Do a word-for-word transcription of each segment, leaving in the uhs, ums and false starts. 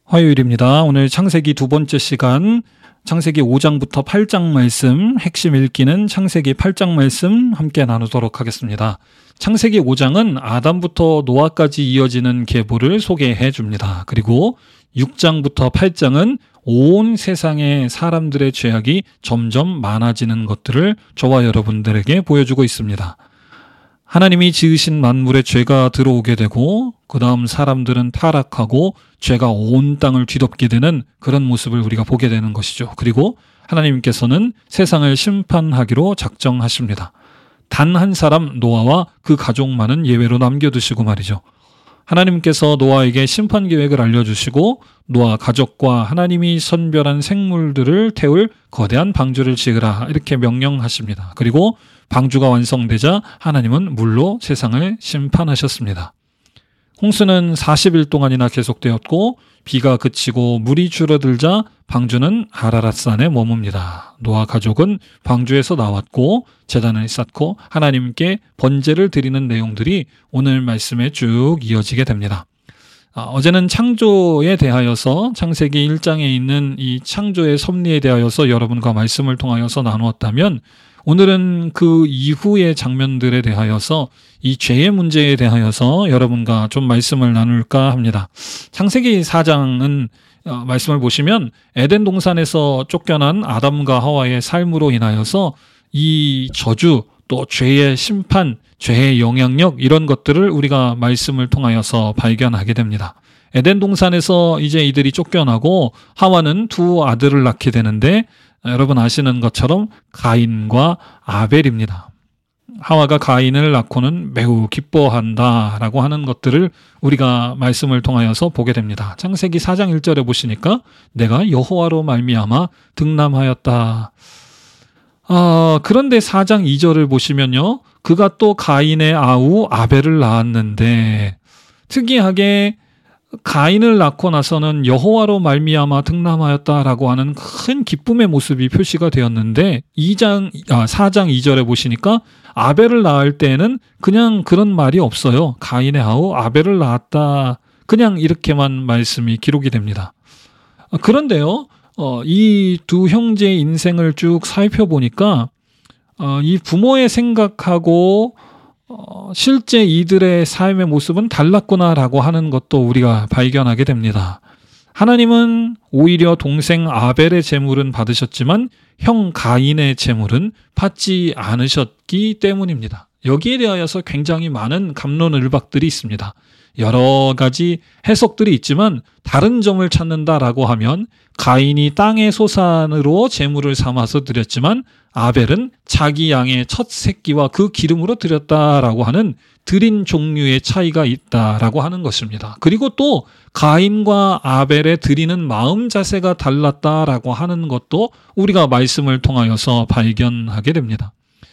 화요일입니다. 오늘 창세기 두 번째 시간, 창세기 오 장부터 팔 장 말씀, 핵심 읽기는 창세기 팔 장 말씀 함께 나누도록 하겠습니다. 창세기 오 장은 아담부터 노아까지 이어지는 계보를 소개해 줍니다. 그리고 육 장부터 팔 장은 온 세상의 사람들의 죄악이 점점 많아지는 것들을 저와 여러분들에게 보여주고 있습니다. 하나님이 지으신 만물에 죄가 들어오게 되고 그 다음 사람들은 타락하고 죄가 온 땅을 뒤덮게 되는 그런 모습을 우리가 보게 되는 것이죠. 그리고 하나님께서는 세상을 심판하기로 작정하십니다. 단 한 사람 노아와 그 가족만은 예외로 남겨두시고 말이죠. 하나님께서 노아에게 심판 계획을 알려주시고 노아 가족과 하나님이 선별한 생물들을 태울 거대한 방주를 지으라 이렇게 명령하십니다. 그리고 방주가 완성되자 하나님은 물로 세상을 심판하셨습니다. 홍수는 사십 일 동안이나 계속되었고 비가 그치고 물이 줄어들자 방주는 아라랏산에 머뭅니다. 노아 가족은 방주에서 나왔고 제단을 쌓고 하나님께 번제를 드리는 내용들이 오늘 말씀에 쭉 이어지게 됩니다. 아, 어제는 창조에 대하여서 창세기 일 장에 있는 이 창조의 섭리에 대하여서 여러분과 말씀을 통하여서 나누었다면 오늘은 그 이후의 장면들에 대하여서 이 죄의 문제에 대하여서 여러분과 좀 말씀을 나눌까 합니다. 창세기 사 장은 어, 말씀을 보시면 에덴 동산에서 쫓겨난 아담과 하와의 삶으로 인하여서 이 저주 또 죄의 심판, 죄의 영향력 이런 것들을 우리가 말씀을 통하여서 발견하게 됩니다. 에덴 동산에서 이제 이들이 쫓겨나고 하와는 두 아들을 낳게 되는데 여러분 아시는 것처럼 가인과 아벨입니다. 하와가 가인을 낳고는 매우 기뻐한다라고 하는 것들을 우리가 말씀을 통하여서 보게 됩니다. 창세기 사 장 일 절에 보시니까 내가 여호와로 말미암아 등남하였다. 아, 그런데 사 장 이 절을 보시면요. 그가 또 가인의 아우 아벨을 낳았는데 특이하게 가인을 낳고 나서는 여호와로 말미암아 등남하였다라고 하는 큰 기쁨의 모습이 표시가 되었는데 이 장, 아, 사 장 이 절에 보시니까 아벨을 낳을 때에는 그냥 그런 말이 없어요. 가인의 아우 아벨을 낳았다. 그냥 이렇게만 말씀이 기록이 됩니다. 그런데요, 어, 이 두 형제의 인생을 쭉 살펴보니까 어, 이 부모의 생각하고 어, 실제 이들의 삶의 모습은 달랐구나라고 하는 것도 우리가 발견하게 됩니다. 하나님은 오히려 동생 아벨의 제물은 받으셨지만 형 가인의 제물은 받지 않으셨기 때문입니다. 여기에 대하여서 굉장히 많은 갑론을박들이 있습니다. 여러 가지 해석들이 있지만 다른 점을 찾는다라고 하면 가인이 땅의 소산으로 제물을 삼아서 드렸지만 아벨은 자기 양의 첫 새끼와 그 기름으로 드렸다라고 하는 드린 종류의 차이가 있다라고 하는 것입니다. 그리고 또 가인과 아벨의 드리는 마음 자세가 달랐다라고 하는 것도 우리가 말씀을 통하여서 발견하게 됩니다.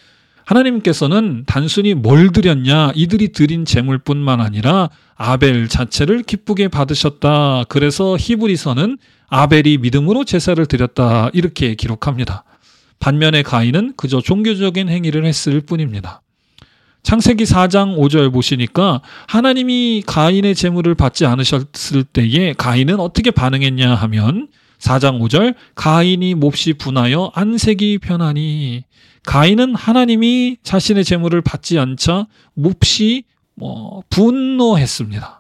하나님께서는 단순히 뭘 드렸냐, 이들이 드린 제물뿐만 아니라 아벨 자체를 기쁘게 받으셨다. 그래서 히브리서는 아벨이 믿음으로 제사를 드렸다 이렇게 기록합니다. 반면에 가인은 그저 종교적인 행위를 했을 뿐입니다. 창세기 사 장 오 절 보시니까 하나님이 가인의 제물을 받지 않으셨을 때에 가인은 어떻게 반응했냐 하면 사 장 오 절 가인이 몹시 분하여 안색이 변하니 가인은 하나님이 자신의 제물을 받지 않자 몹시 뭐 분노했습니다.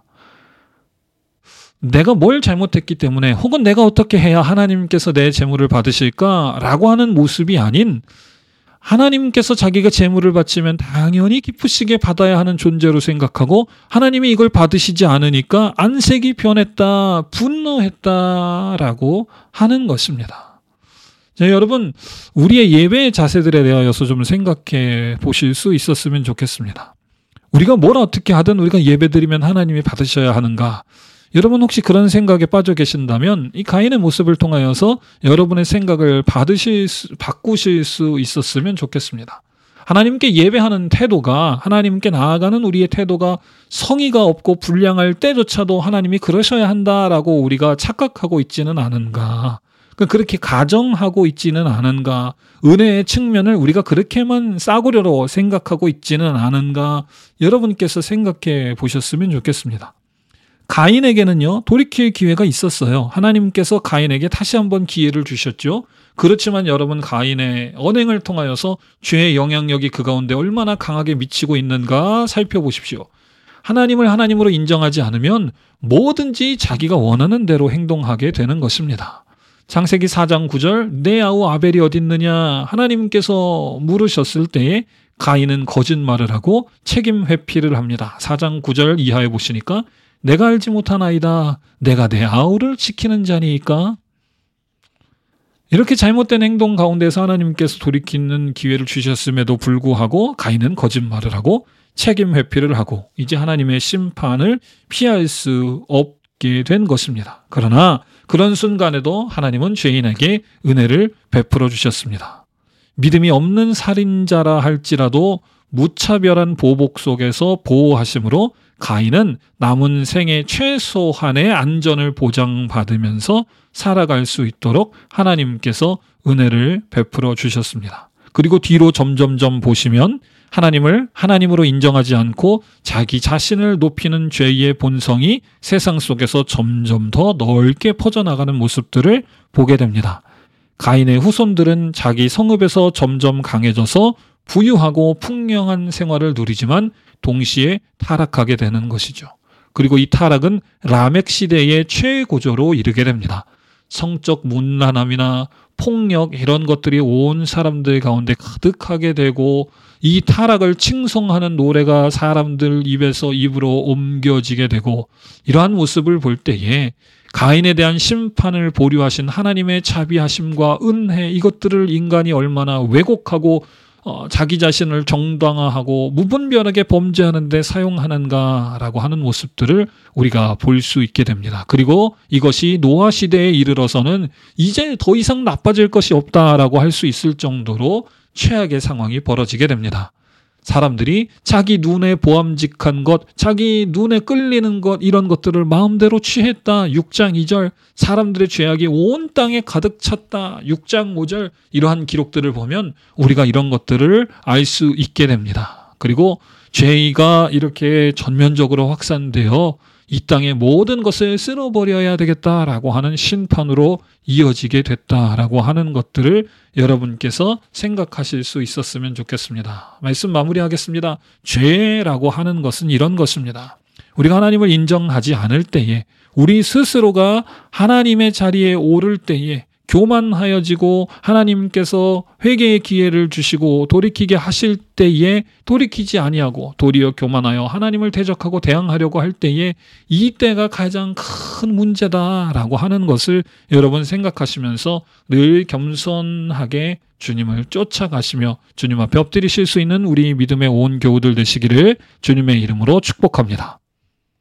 내가 뭘 잘못했기 때문에 혹은 내가 어떻게 해야 하나님께서 내 제물을 받으실까라고 하는 모습이 아닌 하나님께서 자기가 제물을 바치면 당연히 기쁘시게 받아야 하는 존재로 생각하고 하나님이 이걸 받으시지 않으니까 안색이 변했다, 분노했다라고 하는 것입니다. 자, 여러분, 우리의 예배의 자세들에 대하여서 좀 생각해 보실 수 있었으면 좋겠습니다. 우리가 뭘 어떻게 하든 우리가 예배드리면 하나님이 받으셔야 하는가? 여러분 혹시 그런 생각에 빠져 계신다면 이 가인의 모습을 통하여서 여러분의 생각을 받으실 수, 바꾸실 수 있었으면 좋겠습니다. 하나님께 예배하는 태도가, 하나님께 나아가는 우리의 태도가 성의가 없고 불량할 때조차도 하나님이 그러셔야 한다라고 우리가 착각하고 있지는 않은가? 그렇게 가정하고 있지는 않은가? 은혜의 측면을 우리가 그렇게만 싸구려로 생각하고 있지는 않은가? 여러분께서 생각해 보셨으면 좋겠습니다. 가인에게는요, 돌이킬 기회가 있었어요. 하나님께서 가인에게 다시 한번 기회를 주셨죠. 그렇지만 여러분, 가인의 언행을 통하여서 죄의 영향력이 그 가운데 얼마나 강하게 미치고 있는가 살펴보십시오. 하나님을 하나님으로 인정하지 않으면 뭐든지 자기가 원하는 대로 행동하게 되는 것입니다. 창세기 사 장 구 절, 내 아우 아벨이 어디 있느냐 하나님께서 물으셨을 때에 가인은 거짓말을 하고 책임 회피를 합니다. 사 장 구 절 이하에 보시니까 내가 알지 못하나이다. 내가 내 아우를 지키는 자니까. 이렇게 잘못된 행동 가운데서 하나님께서 돌이키는 기회를 주셨음에도 불구하고 가인은 거짓말을 하고 책임 회피를 하고 이제 하나님의 심판을 피할 수 없게 된 것입니다. 그러나 그런 순간에도 하나님은 죄인에게 은혜를 베풀어 주셨습니다. 믿음이 없는 살인자라 할지라도 무차별한 보복 속에서 보호하심으로 가인은 남은 생의 최소한의 안전을 보장받으면서 살아갈 수 있도록 하나님께서 은혜를 베풀어 주셨습니다. 그리고 뒤로 점점점 보시면 하나님을 하나님으로 인정하지 않고 자기 자신을 높이는 죄의 본성이 세상 속에서 점점 더 넓게 퍼져나가는 모습들을 보게 됩니다. 가인의 후손들은 자기 성읍에서 점점 강해져서 부유하고 풍요한 생활을 누리지만 동시에 타락하게 되는 것이죠. 그리고 이 타락은 라멕 시대의 최고조로 이르게 됩니다. 성적 문란함이나 폭력 이런 것들이 온 사람들 가운데 가득하게 되고 이 타락을 칭송하는 노래가 사람들 입에서 입으로 옮겨지게 되고 이러한 모습을 볼 때에 가인에 대한 심판을 보류하신 하나님의 자비하심과 은혜 이것들을 인간이 얼마나 왜곡하고 어, 자기 자신을 정당화하고 무분별하게 범죄하는 데 사용하는가라고 하는 모습들을 우리가 볼 수 있게 됩니다. 그리고 이것이 노아 시대에 이르러서는 이제 더 이상 나빠질 것이 없다라고 할 수 있을 정도로 최악의 상황이 벌어지게 됩니다. 사람들이 자기 눈에 보암직한 것, 자기 눈에 끌리는 것 이런 것들을 마음대로 취했다. 육 장 이 절 사람들의 죄악이 온 땅에 가득 찼다. 육 장 오 절 이러한 기록들을 보면 우리가 이런 것들을 알 수 있게 됩니다. 그리고 죄가 이렇게 전면적으로 확산되어 이 땅의 모든 것을 쓸어버려야 되겠다라고 하는 심판으로 이어지게 됐다라고 하는 것들을 여러분께서 생각하실 수 있었으면 좋겠습니다. 말씀 마무리하겠습니다. 죄라고 하는 것은 이런 것입니다. 우리가 하나님을 인정하지 않을 때에 우리 스스로가 하나님의 자리에 오를 때에 교만하여지고 하나님께서 회개의 기회를 주시고 돌이키게 하실 때에 돌이키지 아니하고 도리어 교만하여 하나님을 대적하고 대항하려고 할 때에 이때가 가장 큰 문제다라고 하는 것을 여러분 생각하시면서 늘 겸손하게 주님을 쫓아가시며 주님 앞에 엎드리실 수 있는 우리 믿음의 온 교우들 되시기를 주님의 이름으로 축복합니다.